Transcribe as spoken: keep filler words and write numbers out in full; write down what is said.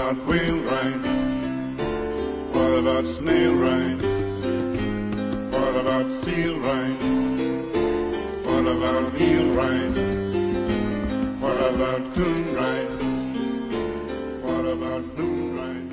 about whale rides? What about snail rides? What about seal rides? What about eel rides? What about coon rides? What about moon rides?